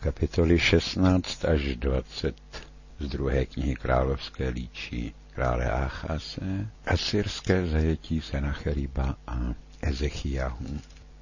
Kapitoly 16 až 20 z druhé knihy Královské líčí krále Achase, asyrské zajetí Senacheriba a Ezechiahu.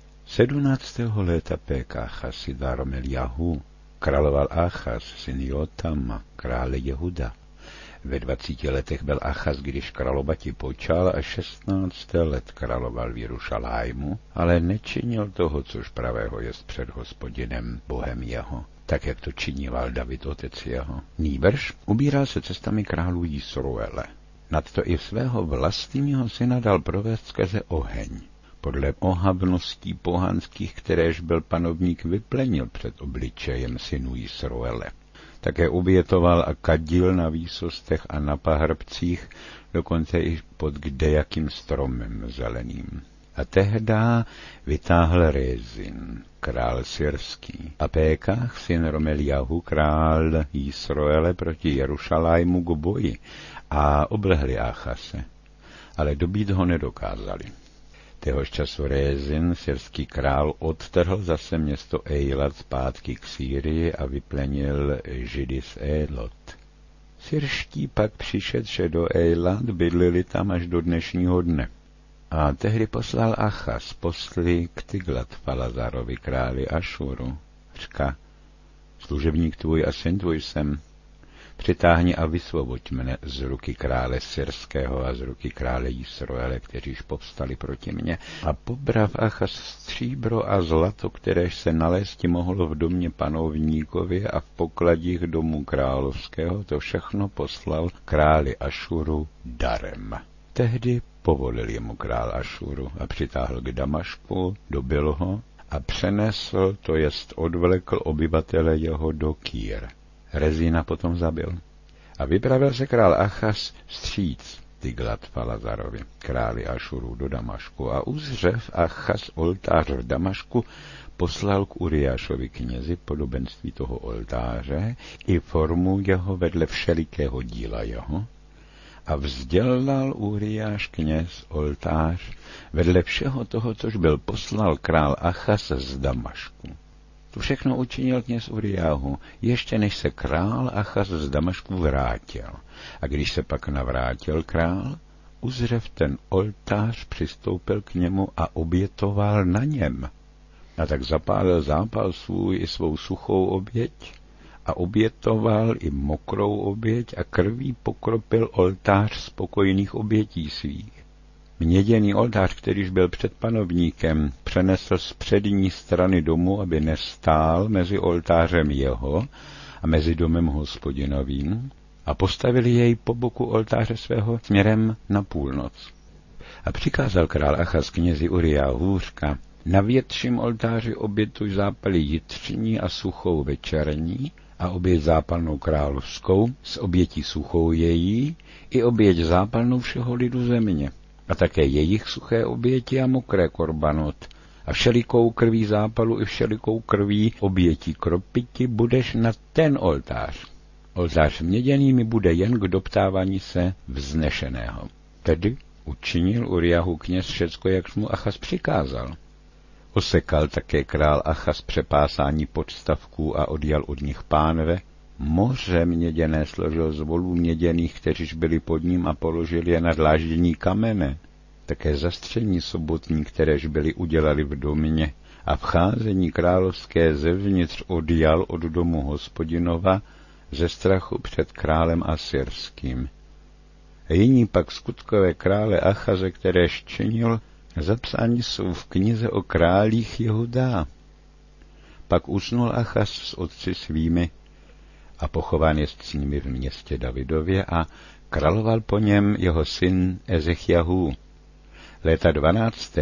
17. léta Péka Chasida Romeliahu královal Achaz, syn Jotama, krále Jehuda. Ve 20 letech byl Achaz, když královati počal, a 16 let královal v Jerušalájmu, ale nečinil toho, což pravého jest před Hospodinem, Bohem jeho, tak jak to činil David, otec jeho. Nýbrž ubíral se cestami králů Jisroele. Nadto i svého vlastního syna dal provést skrze oheň. Podle ohavností pohanských, kteréž byl panovník, vyplenil před obličejem synů Jisroele. Také obětoval a kadil na výsostech a na pahrbcích, dokonce i pod kdejakým stromem zeleným. A tehdy vytáhl Rezin, král syrský, a Pékach, syn Romeliahu, král Jisroele, proti Jerušalájmu k boji a oblehli Achase, ale dobít ho nedokázali. Téhož času Rezin, syrský král, odtrhl zase město Ejlat zpátky k Sýrii a vyplenil Židy z Élot. Syrští pak přišedše do Ejlat, bydlili tam až do dnešního dne. A tehdy poslal Achaz posly k Tiglat-Paleserovi, králi Ašuru. Řka: služebník tvůj a syn tvůj jsem. Přitáhni a vysvoboď mne z ruky krále syrského a z ruky krále Jisroele, kteříž povstali proti mně. A pobrav Achaz stříbro a zlato, kteréž se nalézti mohlo v domě panovníkově a v pokladích domu královského, to všechno poslal králi Ašuru darem. Tehdy povolil jemu král Ašuru a přitáhl k Damašku, dobil ho a přenesl, to jest odvlekl obyvatele jeho do Kýr. Rezína potom zabil. A vypravil se král Achaz vstříc Tiglat-Paleserovi, králi Ašuru, do Damašku, a uzřev Achaz oltář v Damašku, poslal k Uriášovi knězi podobenství toho oltáře i formu jeho vedle všelikého díla jeho, a vzdělal Uriáš kněz oltář vedle všeho toho, což byl poslal král Achaz z Damašku. To všechno učinil kněz Uriáhu, ještě než se král Achaz z Damašku vrátil. A když se pak navrátil král, uzřev ten oltář, přistoupil k němu a obětoval na něm. A tak zapálil zápal svůj i svou suchou oběť a obětoval i mokrou oběť a krví pokropil oltář spokojených obětí svých. Měděný oltář, kterýž byl před panovníkem, přenesl z přední strany domu, aby nestál mezi oltářem jeho a mezi domem Hospodinovým, a postavili jej po boku oltáře svého směrem na půlnoc. A přikázal král Achaz knězi Uriáhu, říká: na větším oltáři obětuj zápaly jitřní a suchou večerní a oběť zápalnou královskou s obětí suchou její i oběť zápalnou všeho lidu země, a také jejich suché oběti a mokré korbanot. A všelikou krví zápalu i všelikou krví obětí kropiti budeš na ten oltář. Oltář měděný mi bude jen k doptávání se vznešeného. Tedy učinil Uriáhu kněz všecko, jak mu Achaz přikázal. Osekal také král Achaz přepásání podstavků a odjal od nich pánve. Moře měděné složil z volů měděných, kteříž byli pod ním, a položil je na dláždění kamene. Také zastření sobotní, kteréž byli udělali v domě, a vcházení královské zevnitř odjal od domu Hospodinova ze strachu před králem asyrským. Jiní pak skutkové krále Achaze, kteréž činil, zapsáni jsou v knize o králích Jehuda. Pak usnul Achaz s otci svými a pochován jest s nimi v městě Davidově, a královal po něm jeho syn Ezechiahu. Léta 12.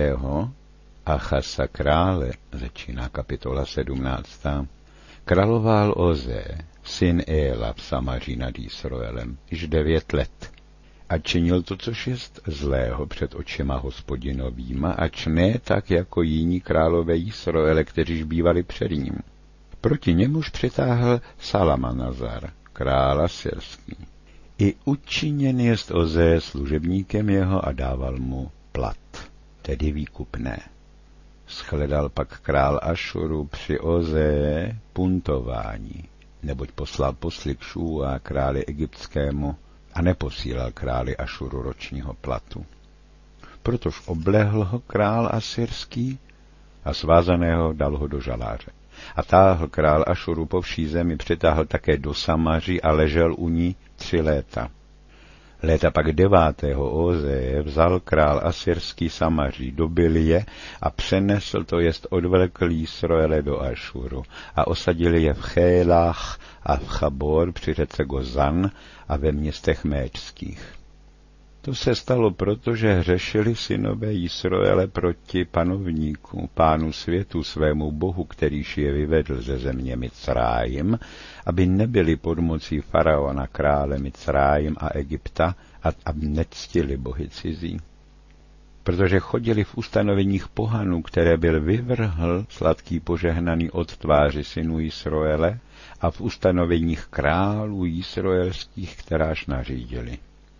Achasa krále, začíná kapitola 17. Královal Ozé, syn Éla, v Samaří nad Jisroelem, již 9 let. A činil to, což jest zlého před očima Hospodinovýma, ač ne tak jako jiní králové Jisroele, kteříž bývali před ním. Proti němuž přitáhl Salamanazar, král asyrský. I učiněn jest Ozé služebníkem jeho a dával mu plat, tedy výkupné. Shledal pak král Ašuru při Ozeje puntování, neboť poslal posly k Šúa králi egyptskému a neposílal králi Ašuru ročního platu. Protož oblehl ho král asyrský a svázaného dal ho do žaláře. A táhl král Ašuru po vší zemi, přitáhl také do Samaří a ležel u ní 3 léta. Léta pak 9. Ozeje vzal král asyrský Samaří, dobil je a přenesl, to jest odvlekl Jisroele do Ašuru a osadili je v Chélách a v Chabor při řece Gozan a ve městech méčských. To se stalo, protože hřešili synové Jisroele proti panovníku, pánu světu, svému bohu, kterýž je vyvedl ze země Micrájim, aby nebyli pod mocí faraona, krále Micrájim a Egypta, a aby nectili bohy cizí. Protože chodili v ustanoveních pohanů, které byl vyvrhl sladký požehnaný od tváři synů Jisroele, a v ustanoveních králů jisroelských, kteráž nařídili.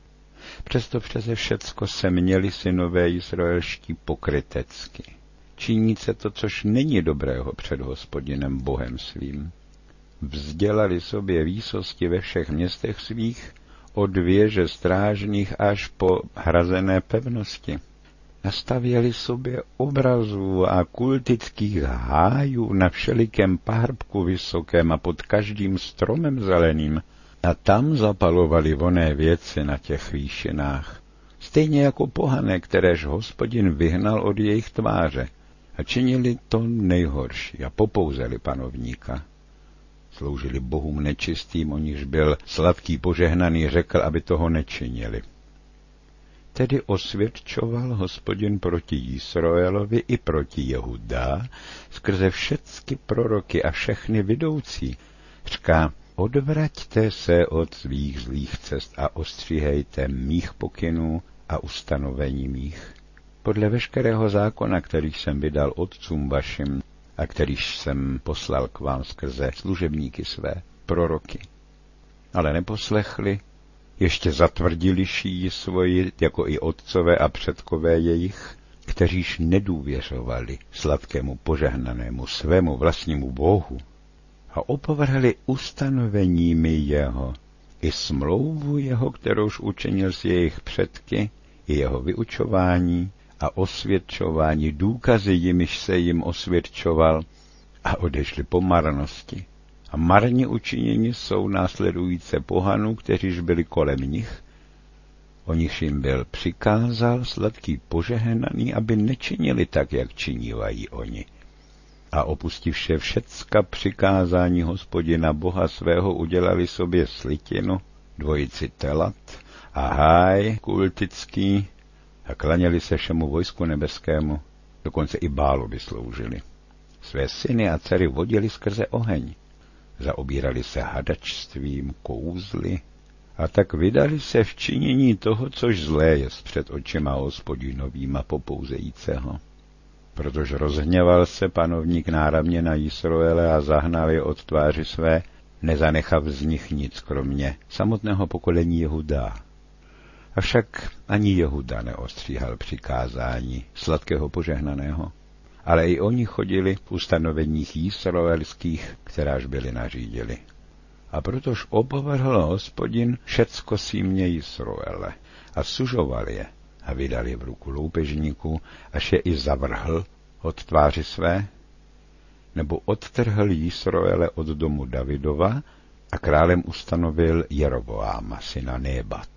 Přesto přeze všecko se měli synové jisroelští pokrytecky. Činit se to, což není dobrého před Hospodinem Bohem svým. Vzdělali sobě výsosti ve všech městech svých, od věže strážných až po hrazené pevnosti. Nastavěli sobě obrazů a kultických hájů na všelikém pahrbku vysokém a pod každým stromem zeleným, a tam zapalovali vonné věci na těch výšinách, stejně jako pohané, kteréž Hospodin vyhnal od jejich tváře, a činili to nejhorší a popouzeli panovníka. Sloužili bohům nečistým, o nichž byl sladký požehnaný, řekl, aby toho nečinili. Tedy osvědčoval Hospodin proti Jisroelovi i proti Jehudá skrze všechny proroky a všechny vidoucí. Říká, odvraťte se od svých zlých cest a ostříhejte mých pokynů a ustanovení mých. Podle veškerého zákona, který jsem vydal otcům vašim a kterýž jsem poslal k vám skrze služebníky své, proroky. Ale neposlechli, ještě zatvrdili šíji svoji, jako i otcové a předkové jejich, kteříž nedůvěřovali sladkému požehnanému svému vlastnímu bohu a opovrhli ustanoveními jeho i smlouvu jeho, kterouž učinil s jejich předky, i jeho vyučování a osvědčování, důkazy, jimiž se jim osvědčoval, a odešli po marnosti. A marně učiněni jsou následující pohanů, kteříž byli kolem nich, o nichž jim byl přikázal sladký požehnaný, aby nečinili tak, jak činívají oni. A opustivše všecka přikázání Hospodina Boha svého, udělali sobě slitinu, dvojici telat a háj kultický a klaněli se všemu vojsku nebeskému, dokonce i Bálovi sloužili. Své syny a dcery vodili skrze oheň, zaobírali se hadačstvím, kouzly a tak vydali se v činění toho, což zlé je před očima Hospodinovýma popouzejícího. Protože rozhněval se panovník náramně na Jisroele a zahnal je od tváři své, nezanechav z nich nic, kromě samotného pokolení Jehudá. Avšak ani Jehuda neostříhal přikázání sladkého požehnaného, ale i oni chodili v ustanoveních jisroelských, kteráž byli nařídili. A protož opovrhl Hospodin všecko símě Jisroele a sužoval je a vydal je v ruku loupežníků, až je i zavrhl od tváři své, nebo odtrhl Jisroele od domu Davidova a králem ustanovil Jeroboáma, syna Nébat.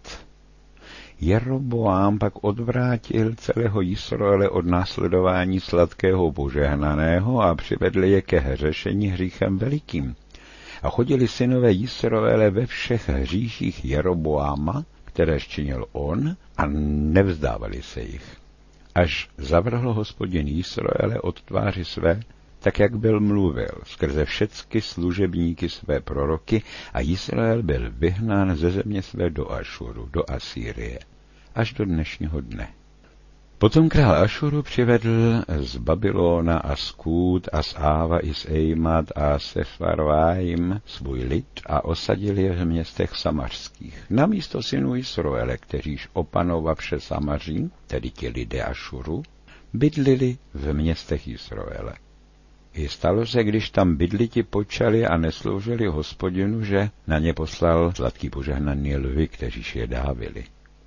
Jeroboám pak odvrátil celého Jisroele od následování sladkého požehnaného a přivedl je ke hřešení hříchem velikým. A chodili synové Jisroele ve všech hříších Jeroboáma, které činil on, a nevzdávali se jich. Až zavrhl Hospodin Jisroele od tváři své, tak jak byl mluvil, skrze všecky služebníky své proroky, a Jisrael byl vyhnán ze země své do Ašuru, do Asýrie, až do dnešního dne. Potom král Ašuru přivedl z Babylona a z Kút a z Áva i z Ejmat a se Farvájim svůj lid a osadil je v městech samařských. Namísto synů Jisroele, kteříž opanovavše Samaří, tedy ti lidé Ašuru, bydlili v městech Izraele. I stalo se, když tam bydliti počali a nesloužili Hospodinu, že na ně poslal sladký požehnaný lvy, kteříž je dávili.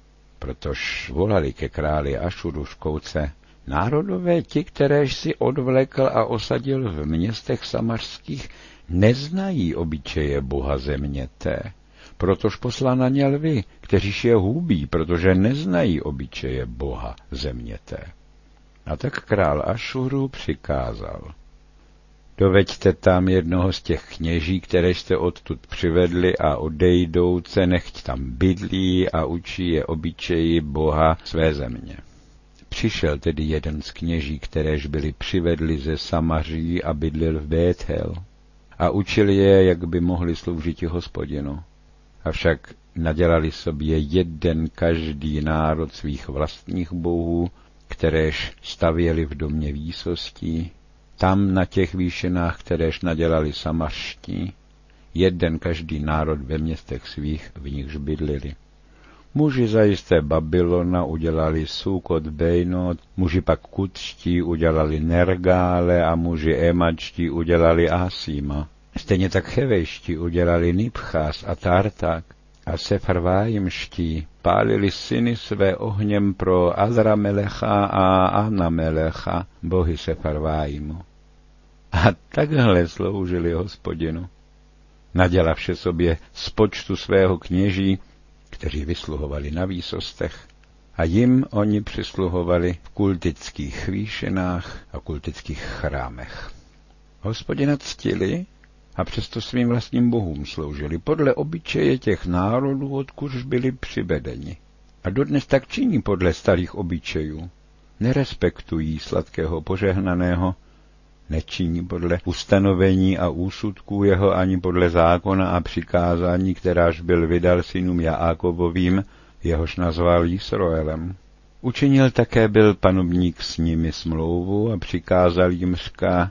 Protož volali ke králi Ašuru škouce: národové ti, kteréž si odvlekl a osadil v městech samařských, neznají obyčeje Boha země té. Protož poslal na ně lvy, kteříž je hubí, protože neznají obyčeje Boha země té. A tak král Ašuru přikázal: doveďte tam jednoho z těch kněží, které jste odtud přivedli, a odejdouce nechť tam bydlí a učí je obyčeji Boha své země. Přišel tedy jeden z kněží, kteréž byli přivedli ze Samaří a bydlil v Béthel, a učil je, jak by mohli sloužit Hospodinu. Avšak nadělali sobě jeden každý národ svých vlastních bohů, kteréž stavěli v domě výsostí, tam na těch výšinách, kteréž nadělali samařští, jeden každý národ ve městech svých, v nichž bydlili. Muži zajisté Babylona udělali Sukot Bejnot, muži pak kutští udělali Nergále a muži Emačtí udělali Asíma. Stejně tak chevejští udělali Nibchás a Tartak a Sefarvájimští pálili syny své ohněm pro Azramelecha a Anamelecha, bohy Sefarvájimu. A takhle sloužili Hospodinu. Nadělavši sobě z počtu svého kněží, kteří vysluhovali na výsostech, a jim oni přisluhovali v kultických výšinách a kultických chrámech. Hospodina ctili a přesto svým vlastním bohům sloužili podle obyčeje těch národů, odkud byli přivedeni. A dodnes tak činí podle starých obyčejů. Nerespektují sladkého požehnaného, nečiní podle ustanovení a úsudků jeho ani podle zákona a přikázání, kteráž byl vydal synům Jákovovým, jehož nazval Jisroelem. Učinil také byl panovník s nimi smlouvu a přikázal jim, říká: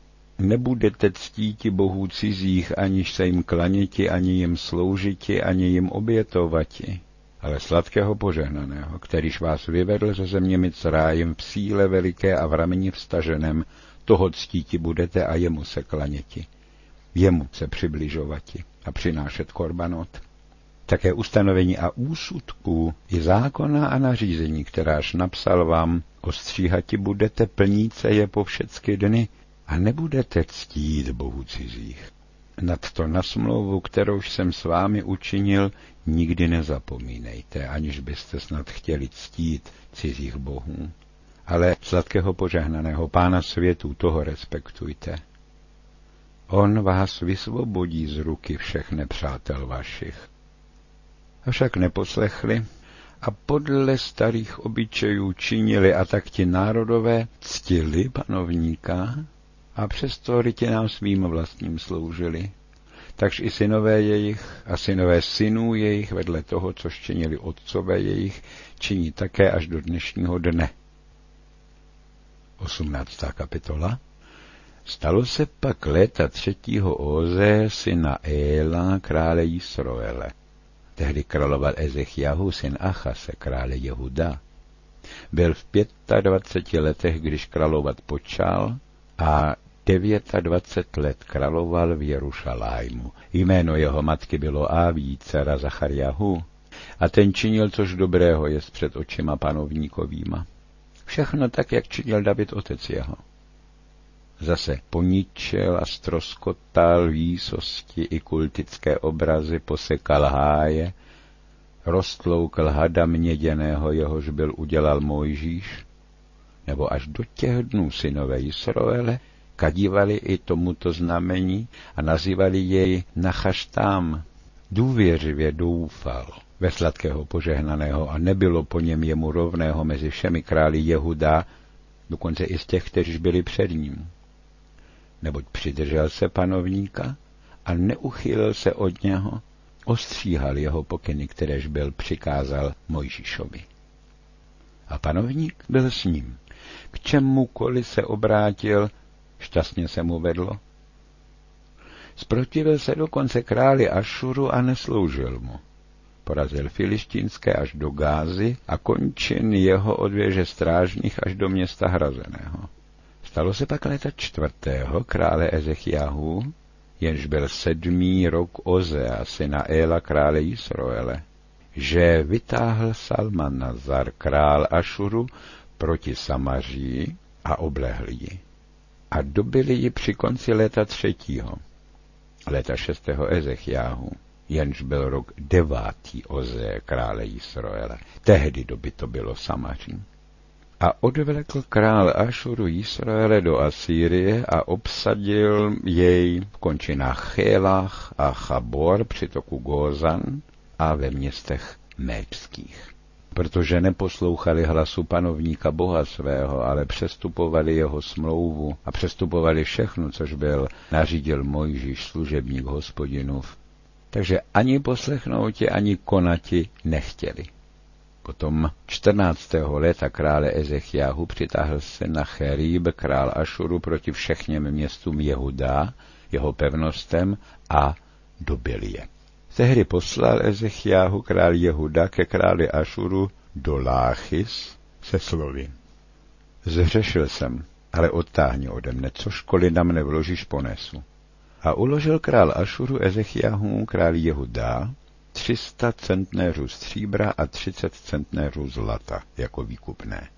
nebudete ctíti bohů cizích, aniž se jim klaněti, ani jim sloužiti, ani jim obětovati, ale sladkého požehnaného, kterýž vás vyvedl ze země Micrájim v síle veliké a v rameni vstaženém, toho ctíti budete a jemu se klaněti, jemu se přibližovati a přinášet korbanot. Také ustanovení a úsudků i zákona a nařízení, kteráž napsal vám, ostříhati budete, plníce je po všecky dny a nebudete ctít bohů cizích. Nadto na smlouvu, kterou jsem s vámi učinil, nikdy nezapomínejte, aniž byste snad chtěli ctít cizích bohů. Ale sladkého požehnaného Pána světů, toho respektujte. On vás vysvobodí z ruky všech nepřátel vašich. Avšak neposlechli a podle starých obyčejů činili, a tak ti národové ctili panovníka a přesto rytinám svým vlastním sloužili. Takže i synové jejich a synové synů jejich vedle toho, což činili otcové jejich, činí také až do dnešního dne. 18. kapitola. Stalo se pak léta 3. Óze, syna Éla, krále Jisroele. Tehdy královal Ezechiahu, syn Achase, krále Jehuda. Byl v 25 letech, když královat počal, a 29 let královal v Jerušalájmu. Jméno jeho matky bylo Áví, dcera Zachariahu, a ten činil, což dobrého jest před očima panovníkovýma. Všechno tak, jak činil David otec jeho. Zase poničil a stroskotal výsosti i kultické obrazy, posekal háje, roztloukl hada měděného, jehož byl udělal Mojžíš, nebo až do těch dnů synové Jisroele kadívali i tomuto znamení a nazývali jej Nachaštám. Důvěřivě doufal ve sladkého požehnaného a nebylo po něm jemu rovného mezi všemi králi Jehuda, dokonce i z těch, kteří byli před ním. Neboť přidržel se panovníka a neuchýlil se od něho, ostříhal jeho pokyny, kteréž byl přikázal Mojžíšovi. A panovník byl s ním. K čemukoliv se obrátil, šťastně se mu vedlo. Zprotivil se dokonce králi Ašuru a nesloužil mu. Porazil filištínské až do Gázy a končin jeho od věže strážných až do města hrazeného. Stalo se pak léta 4. krále Ezechiahu, jenž byl 7. rok Ozea, syna Éla krále Jisroele, že vytáhl Salmanazar král Ašuru proti Samaří a oblehl ji. A dobili ji při konci léta 3. léta 6. Ezechiahu, jenž byl rok 9. Ozea krále Jisroele. Tehdy dobyto bylo Samaří. A odvlekl král Ašuru Jisroele do Asýrie a obsadil jej v končinách Chélách a Chabor při toku Gózan a ve městech médských. Protože neposlouchali hlasu panovníka Boha svého, ale přestupovali jeho smlouvu a přestupovali všechno, což byl nařídil Mojžíš, služebník Hospodinův. Takže ani poslechnouti, ani konati nechtěli. Potom 14. léta krále Ezechiahu přitáhl Senacherib, král Ašuru, proti všechněm městům Jehuda, jeho pevnostem, a dobil je. Tehdy poslal Ezechiahu král Jehuda ke králi Ašuru do Láchis se slovy: Zhřešil jsem, ale odtáhni ode mne, cožkoliv na mne vložíš, ponesu. A uložil král Ašuru Ezechiahu král Jehuda 300 centnéřů stříbra a 30 centnéřů zlata jako výkupné.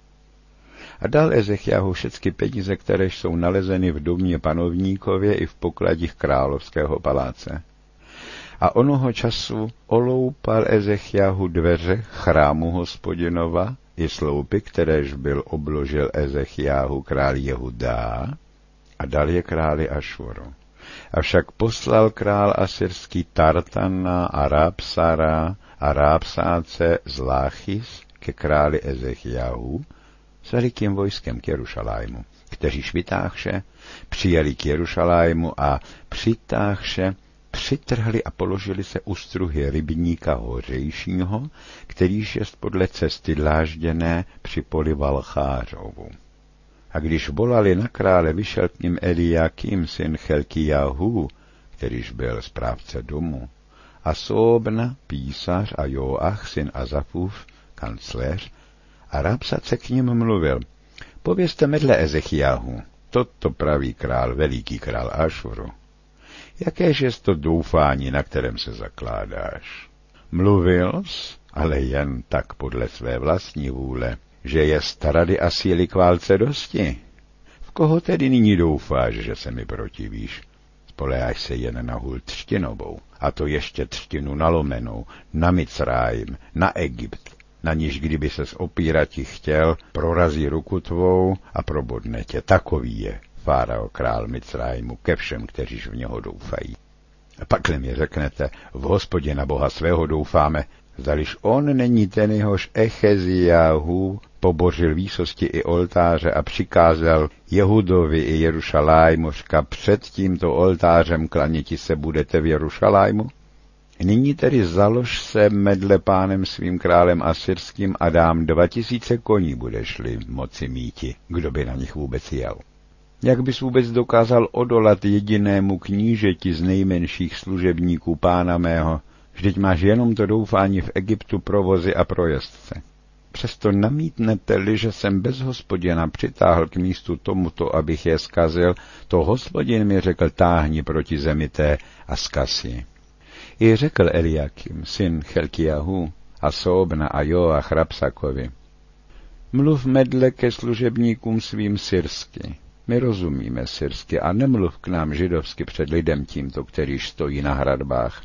A dal Ezechiahu všechny peníze, které jsou nalezeny v domě panovníkově i v pokladích královského paláce. A onoho času oloupal Ezechiahu dveře chrámu Hospodinova i sloupy, kteréž byl obložil Ezechiahu král Jehuda, a dal je králi Ašuru. Avšak poslal král asyrský Tartana a Rápsara a Rápsáce z Láchis ke králi Ezechiahu s velikým vojskem k Jerušalému, kteříž vytáhše přijeli k Jerušalému a přitáhše přitrhli a položili se u struhy rybníka hořejšího, kterýž jest podle cesty dlážděné při poli Valchářovu. A když volali na krále, vyšel k ním Eliakim, syn Chelkijahu, kterýž byl správce domu, a Sóbna, písař, a Joach, syn Azafův, kancléř, a Rápsat se k ním mluvil: Povězte medle Ezechiahu, toto praví král, veliký král Ašuru. Jakéž je to doufání, na kterém se zakládáš? Mluvil jsi, ale jen tak podle své vlastní vůle, že je rady a síly k válce dosti. V koho tedy nyní doufáš, že se mi protivíš? Spoléháš se jen na hůl třtinovou, a to ještě třtinu nalomenou, na Micrájim, na Egypt, na níž kdyby ses opírati chtěl, prorazí ruku tvou a probodne tě. Takový je Fárao král Micrájimu ke všem, kteříž v něho doufají. A pakle mi řeknete: v Hospodina Boha svého doufáme, zdaliž on není ten, jehož Echeziahu pobořil výsosti i oltáře a přikázal Jehudovi i Jerušalémoška: před tímto oltářem klaněti se budete v Jerušalému? Nyní tedy založ se medle pánem svým králem asyrským a dám 2000 koní budeš-li moci míti, kdo by na nich vůbec jel. Jak bys vůbec dokázal odolat jedinému knížeti z nejmenších služebníků pána mého? Vždyť máš jenom to doufání v Egyptu pro vozy a pro jezdce. Přesto namítnete-li, že jsem bez Hospodina přitáhl k místu tomuto, abych je zkazil, to Hospodin mi řekl: táhni proti zemi té a zkaz ji. I řekl Eliakim, syn Chelkijahu, a Sóbna a Joach Rapsakovi: mluv medle ke služebníkům svým syrsky. My rozumíme syrsky a nemluv k nám židovsky před lidem tímto, kterýž stojí na hradbách.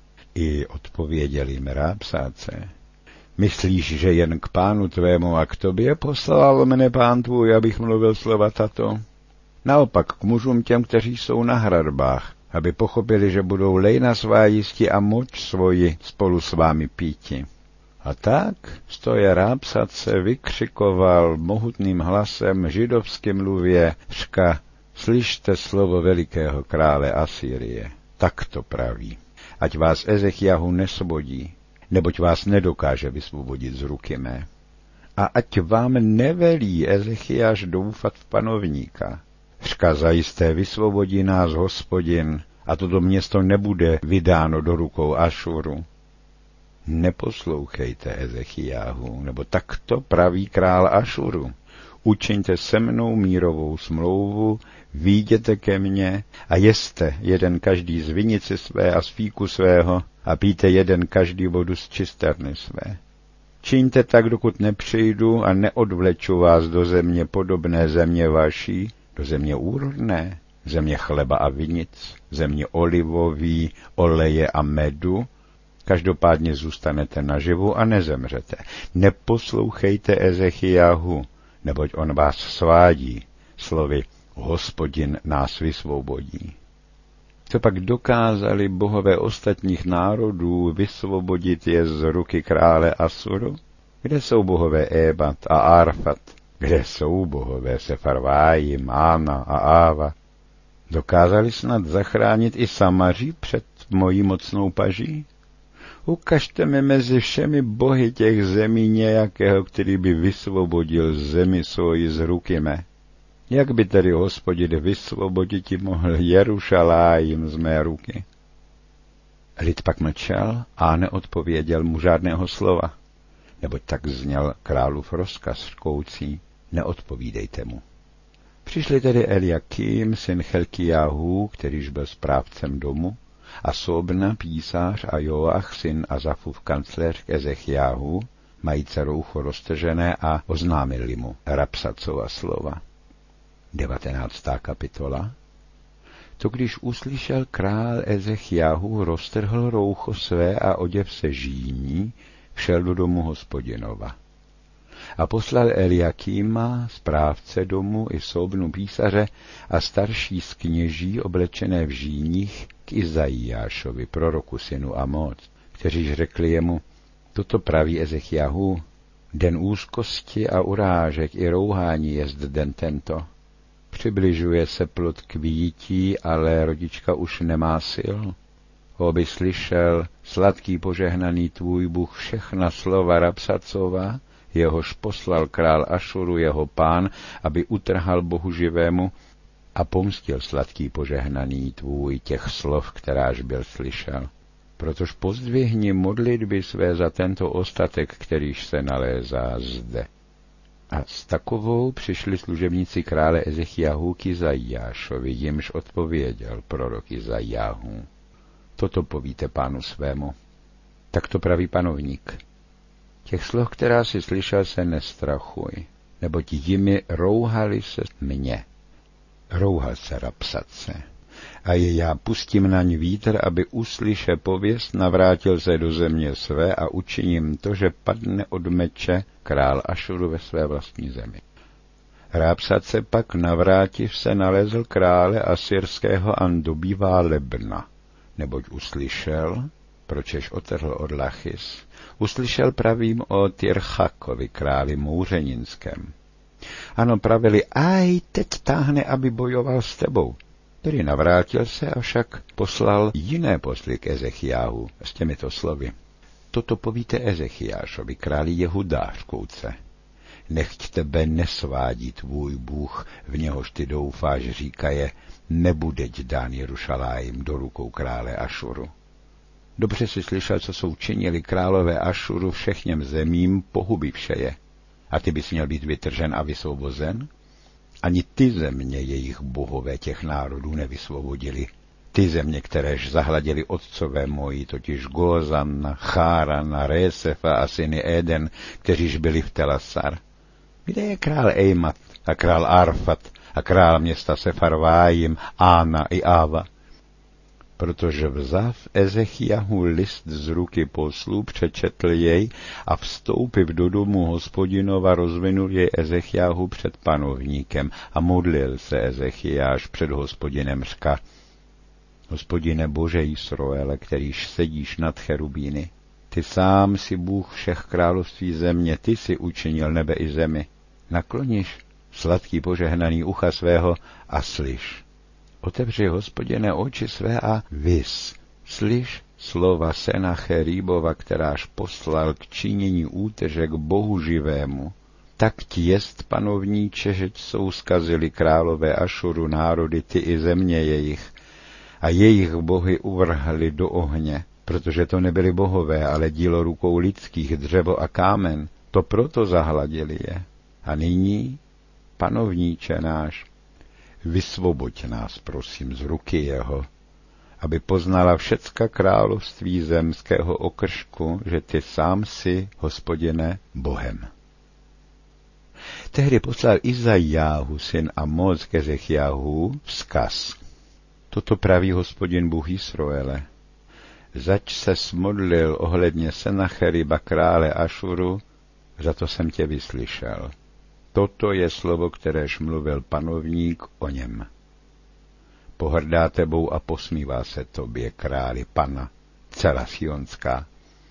I odpověděl jim Rápsáce: myslíš, že jen k pánu tvému a k tobě poslal mne pán tvůj, abych mluvil slova tato? Naopak k mužům těm, kteří jsou na hradbách, aby pochopili, že budou lejna svá jísti a moč svoji spolu s vámi píti. A tak stoje Rápsace vykřikoval mohutným hlasem židovsky mluvě: řka, slyšte slovo velikého krále Asýrie. Tak to praví: ať vás Ezechiahu nesvobodí, neboť vás nedokáže vysvobodit z ruky mé. A ať vám nevelí Ezechiáš doufat v panovníka. Řka, zajisté vysvobodí nás Hospodin, a toto město nebude vydáno do rukou Ašuru. Neposlouchejte Ezechijáhu, nebo takto praví král Ašuru. Učiňte se mnou mírovou smlouvu, výjděte ke mně a jeste jeden každý z vinice své a z fíku svého a pijte jeden každý vodu z cisterny své. Čiňte tak, dokud nepřijdu a neodvleču vás do země podobné země vaší, do země úrodné, země chleba a vinic, země olivový, oleje a medu. Každopádně zůstanete naživu a nezemřete. Neposlouchejte Ezechijáhu, neboť on vás svádí, slovy Hospodin nás vysvobodí. Co pak dokázali bohové ostatních národů vysvobodit je z ruky krále Asuru? Kde jsou bohové Ébat a Arfat? Kde jsou bohové Sefarvájim, Ána a Áva? Dokázali snad zachránit i Samaří před mojí mocnou paží? Ukažte mi mezi všemi bohy těch zemí nějakého, který by vysvobodil zemi svoji z ruky mé. Jak by tedy Hospodin vysvoboditi mohl Jerušalájim z mé ruky? Lid pak mlčel a neodpověděl mu žádného slova, neboť tak zněl králův rozkaz řkoucí, neodpovídejte mu. Přišli tedy Eliakim, syn Chelkijáhu, kterýž byl správcem domu, a Sobna, písař, a Joach, syn Azafův kancléř k Ezechijáhu, majíce roucho roztržené, a oznámili mu Rabsacova slova. 19. kapitola. To když uslyšel král Ezechijáhu, roztrhl roucho své a oděv se žíní, všel do domu Hospodinova. A poslal Eliakíma, správce domu, i Sobnu písaře a starší z kněží oblečené v žíních k Izajášovi, proroku synu Amóc, kteříž řekli jemu, toto praví Ezechijáhu, den úzkosti a urážek i rouhání jest den tento. Přibližuje se plod k výjití, ale rodička už nemá sil. Aby slyšel sladký požehnaný tvůj Bůh všechna slova Rabsacova, jehož poslal král Ašuru jeho pán, aby utrhal Bohu živému a pomstil sladký požehnaný tvůj těch slov, kteráž byl slyšel. Protož pozdvihni modlitby své za tento ostatek, kterýž se nalézá zde. A s takovou přišli služebníci krále Ezechijáhu k Izajášovi, jimž odpověděl prorok Izajáhu. Toto povíte pánu svému. Tak to praví panovník. Těch slov, která si slyšel, se nestrachuj, neboť jimi rouhali se mě. Rouhal se Rabsace. A já pustím na ní vítr, aby uslyše pověst, navrátil se do země své a učiním to, že padne od meče král Ašuru ve své vlastní zemi. Rabsace pak navrátiv se nalezl krále asyrského a dobývá Lebna, neboť uslyšel, pročež otrhl od Lachis, uslyšel pravým o Tirchakovi, králi mouřeninském. Ano, pravili, aj teď táhne, aby bojoval s tebou. Tedy navrátil se, avšak poslal jiné posly k Ezechijáhu s těmito slovy. Toto povíte Ezechijášovi, králi Jehudářkouce. Nechť tebe nesvádí tvůj Bůh, v něhož ty doufáš, říkaje, nebudeť dán Jerušalájim do rukou krále Ašuru. Dobře si slyšel, co jsou činili králové Ašuru všechněm zemím, pohubivše je. A ty bys měl být vytržen a vysvobozen? Ani ty země jejich bohové těch národů nevysvobodili. Ty země, kteréž zahladili otcové moji, totiž Gózan, Cháran, Résefa a syny Éden, kteříž byli v Telasar. Kde je král Ejmat a král Arfat a král města Sefarvájim, Ána i Áva? Protože vzav Ezechijáhu list z ruky poslů, přečetl jej a vstoupiv do domu Hospodinova rozvinul jej Ezechijáhu před panovníkem a modlil se Ezechijáš před Hospodinem, řka, Hospodine Bože Jisroele, kterýž sedíš nad cherubíny, ty sám si Bůh všech království země, ty si učinil nebe i zemi. Nakloníš sladký požehnaný ucha svého a slyš. Otevři, Hospodine, oči své a vys. Slyš slova Senacheribova, kteráž poslal k činění útržek Bohu živému. Tak ti jest, panovníče, žeť jsou zkazili králové Ašuru národy, ty i země jejich, a jejich bohy uvrhli do ohně, protože to nebyly bohové, ale dílo rukou lidských, dřevo a kámen, to proto zahladili je. A nyní, panovníče náš, vysvoboď nás, prosím, z ruky jeho, aby poznala všecka království zemského okršku, že ty sám si, Hospodine, Bohem. Tehdy poslal Izajáhu, syn Amoz, k Ezechjahu vzkaz. Toto praví Hospodin Bůh Israele. Zač se smodlil ohledně Senacheriba krále Ašuru, za to jsem tě vyslyšel. Toto je slovo, kteréž mluvil panovník o něm. Pohrdá tebou a posmívá se tobě, králi Pana, dcera Sionská.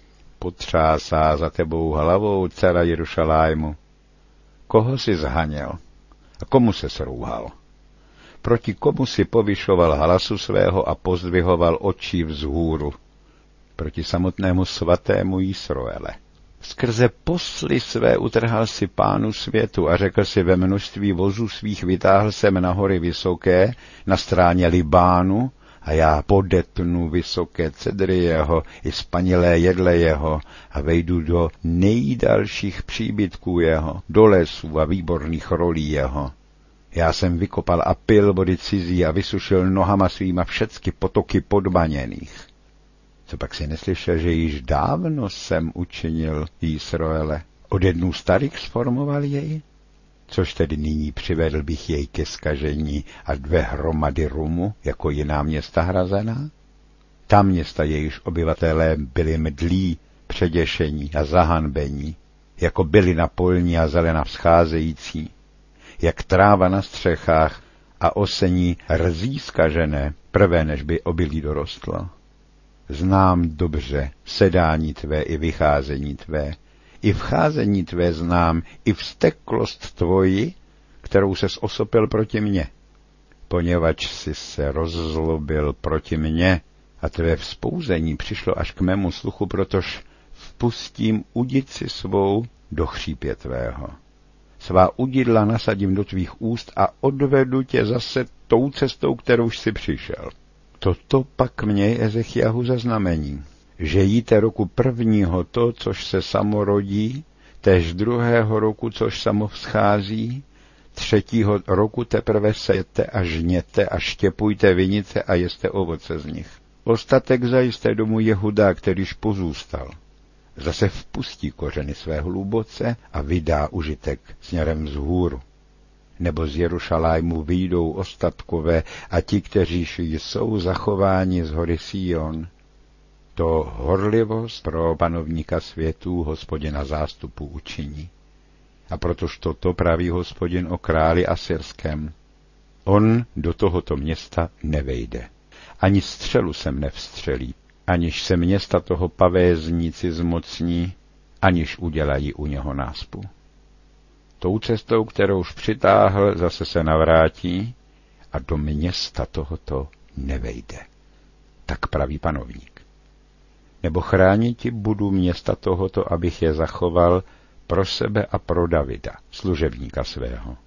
Potřásá za tebou hlavou, dcera Jerušalému. Koho si zhaněl a komu se srouhal? Proti komu si povyšoval hlasu svého a pozdvihoval oči vzhůru? Proti samotnému svatému Israele. Skrze posly své utrhal si Pánu světu a řekl si, ve množství vozů svých vytáhl jsem na hory vysoké, na stráně Libánu, a já podetnu vysoké cedry jeho i spanilé jedle jeho a vejdu do nejdalších příbytků jeho, do lesů a výborných rolí jeho. Já jsem vykopal a pil vody cizí a vysušil nohama svýma všecky potoky podbaněných. Co pak si neslyšel, že již dávno jsem učinil Israele? Ode dnů starých sformoval jej? Což tedy nyní přivedl bych jej ke zkažení a 2 hromady rumu, jako jiná města hrazená? Ta města, jejíž obyvatelé byli mdlí, předěšení a zahanbení, jako bylina polní a zelena vzcházející, jak tráva na střechách a osení rzí zkažené, prvé než by obilí dorostlo. Znám dobře sedání tvé i vycházení tvé, i vcházení tvé znám, i vzteklost tvoji, kterou ses osopil proti mně, poněvadž jsi se rozzlobil proti mně a tvé vzpouzení přišlo až k mému sluchu, protož vpustím udici svou do chřípě tvého. Svá udidla nasadím do tvých úst a odvedu tě zase tou cestou, kterou jsi přišel. Toto pak měj, Ezechjahu, za znamení, že jíte roku prvního to, což se samo rodí, též 2. roku, což samo vzchází, 3. roku teprve sejete a žněte a štěpujte vinice a jeste ovoce z nich. Ostatek zajisté domu Jehuda, kterýž pozůstal. Zase vpustí kořeny své hluboce a vydá užitek směrem vzhůru. Nebo z Jerušalému vyjdou ostatkové a ti, kteříž jsou zachováni z hory Sion. To horlivost pro panovníka světů, Hospodina zástupu učiní. A protož toto praví Hospodin o králi asyrském. On do tohoto města nevejde. Ani střelu sem nevstřelí, aniž se města toho pavézníci zmocní, aniž udělají u něho náspu. Tou cestou, kterouž přitáhl, zase se navrátí a do města tohoto nevejde. Tak praví panovník. Nebo chrániti budu města tohoto, abych je zachoval pro sebe a pro Davida, služebníka svého.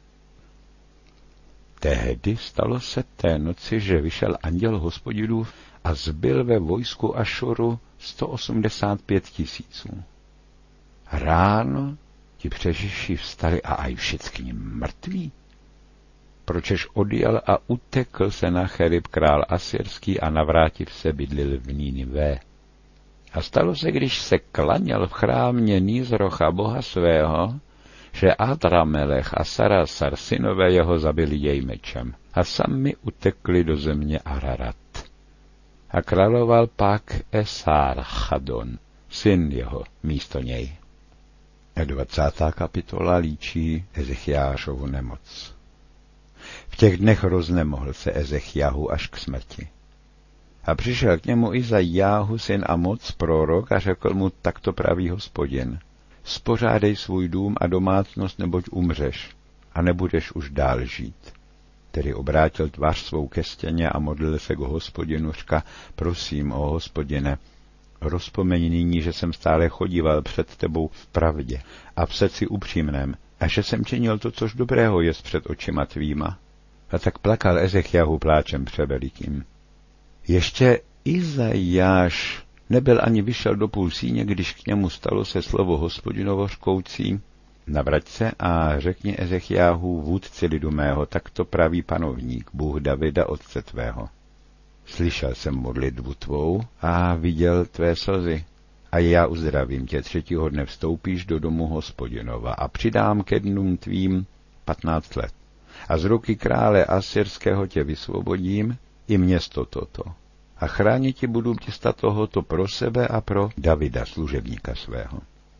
Tehdy stalo se té noci, že vyšel anděl Hospodinův a zbyl ve vojsku Ašuru 185 000. Ráno ti přežiši vstali a aj všichni mrtví. Pročež odjel a utekl Senacherib král asyrský a navrátiv se bydlil v Nínive. A stalo se, když se klaněl v chrámě Nízrocha boha svého, že Adramelech a Sarasar, synové jeho, zabili jej mečem a sami utekli do země Ararat. A královal pak Esarchadon, syn jeho, místo něj. 20. kapitola líčí Ezechjášovu nemoc. V těch dnech roznemohl se Ezechjahu až k smrti. A přišel k němu Izajáhu, syn Amoz, prorok, a řekl mu, takto praví Hospodin. Spořádej svůj dům a domácnost, neboť umřeš a nebudeš už dál žít. Tedy obrátil tvář svou ke stěně a modlil se k Hospodinu, říká, prosím, o Hospodine, rozpomeň nyní, že jsem stále chodíval před tebou v pravdě a v srdci upřímném, a že jsem činil to, což dobrého jest před očima tvýma. A tak plakal Ezechjahu pláčem převelikým. Ještě Izajáš Nebyl ani vyšel do půl síně, když k němu stalo se slovo Hospodinovo řkoucí: Navrať se a řekni Ezechiáhu, vůdci lidu mého, takto praví panovník, Bůh Davida, otce tvého. Slyšel jsem modlitbu tvou a viděl tvé slzy. A já uzdravím tě, 3. dne vstoupíš do domu Hospodinova a přidám ke dnům tvým 15 let. A z ruky krále Asyrského tě vysvobodím i město toto. A chránit ti budu města tohoto pro sebe a pro Davida, služebníka svého.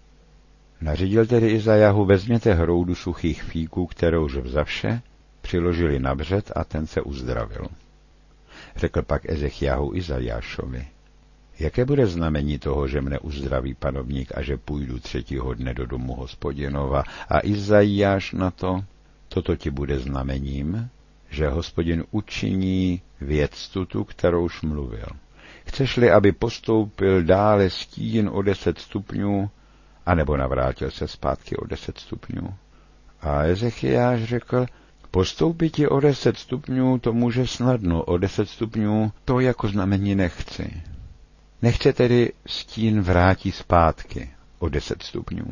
Nařídil tedy Izajáhu, vezměte hroudu suchých fíků, kterouž vzavše přiložili na břed, a ten se uzdravil. Řekl pak Ezechiáhu Izajášovi: Jaké bude znamení toho, že mne uzdraví panovník a že půjdu 3. dne do domu Hospodinova? A Izajáš na to: Toto ti bude znamením, že Hospodin učiní věc tuto, kterouž mluvil. Chceš-li, aby postoupil dále stín o 10 stupňů, anebo navrátil se zpátky o 10 stupňů? A Ezechiáš řekl: Postoupit ti o 10 stupňů, to může snadno, o 10 stupňů to jako znamení nechci. Nechce tedy stín vrátí zpátky o 10 stupňů.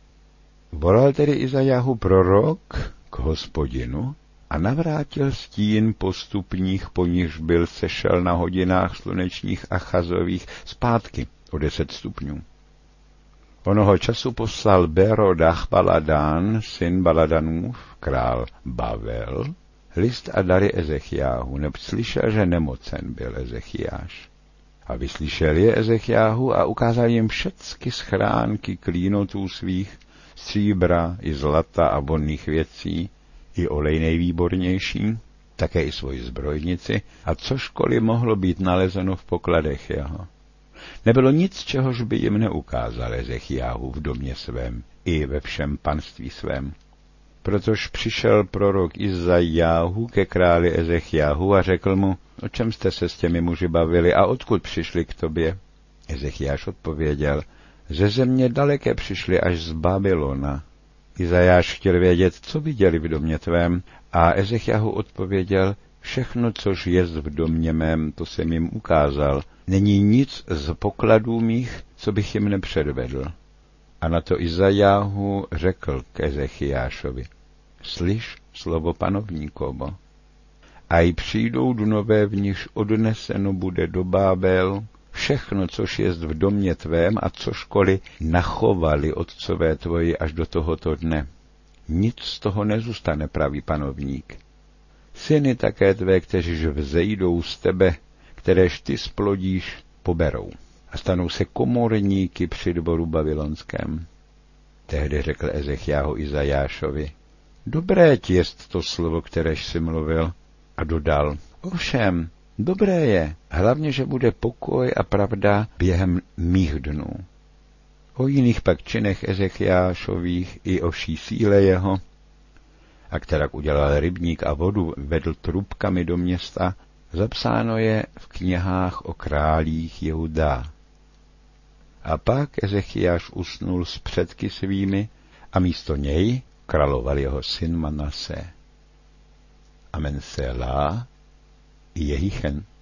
Volal tedy Izajáhu prorok k Hospodinu a navrátil stín po stupních, po nichž byl, sešel na hodinách slunečních a chazových zpátky o 10 stupňů. Onoho času poslal Berodach Baladán, syn Baladanův, král Bavel, list a dary Ezechiáhu, neb slyšel, že nemocen byl Ezechiáš. A vyslyšel je Ezechiáhu a ukázal jim všecky schránky klínotů svých, stříbra i zlata a vonných věcí, i olej nejvýbornější, také i svoji zbrojnici, a cožkoliv mohlo být nalezeno v pokladech jeho. Nebylo nic, čehož by jim neukázal Ezechiáhu v domě svém i ve všem panství svém. Protož přišel prorok Izajáhu ke králi Ezechiáhu a řekl mu: O čem jste se s těmi muži bavili a odkud přišli k tobě? Ezechiáš odpověděl: Ze země daleké přišli až z Babylona. Izajáš chtěl vědět, co viděli v domě tvém, a Ezechiáhu odpověděl: Všechno, což jest v domě mém, to jsem jim ukázal. Není nic z pokladů mých, co bych jim nepředvedl. A na to Izajáhu řekl k Ezechiášovi: Slyš slovo panovníkovo. A i přijdou dnové, v nichž odneseno bude do Bábel všechno, což jest v domě tvém a cožkoliv nachovali otcové tvoji až do tohoto dne. Nic z toho nezůstane, pravý panovník. Syny také tvé, kteříž vzejdou z tebe, kteréž ty splodíš, poberou a stanou se komorníky při dvoru babylonském. Tehdy řekl Ezechiáhu Izajášovi: Dobré ti jest to slovo, kteréž jsi mluvil. A dodal: Ovšem, dobré je, hlavně, že bude pokoj a pravda během mých dnů. O jiných pak činech Ezechiášových i o vší síle jeho, a kterak udělal rybník a vodu vedl trubkami do města, zapsáno je v knihách o králích Jehudá. A pak Ezechiáš usnul s předky svými a místo něj královal jeho syn Manase. Amen Selá i Jehichen.